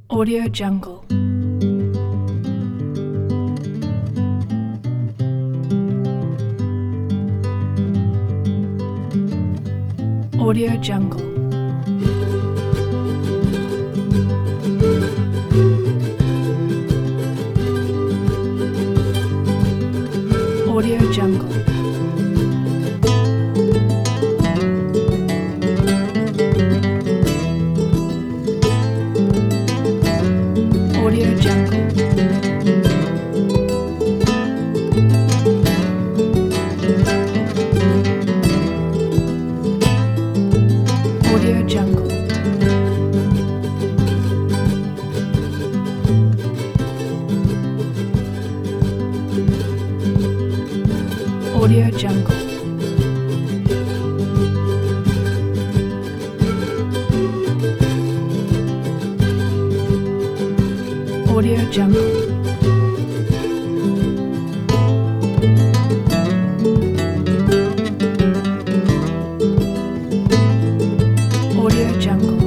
Audio Jungle. Audio Jungle. Audio Jungle. Audio Jungle. Audio Jungle. Audio Jungle. Audio Jungle. Audio Jungle.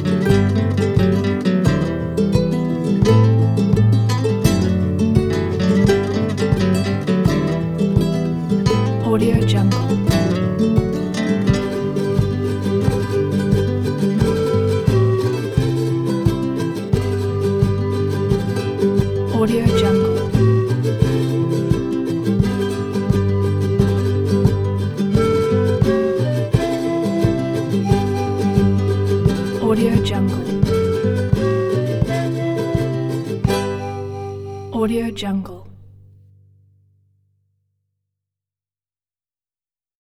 Audio Jungle. Audio Jungle. Audio Jungle. Audio Jungle.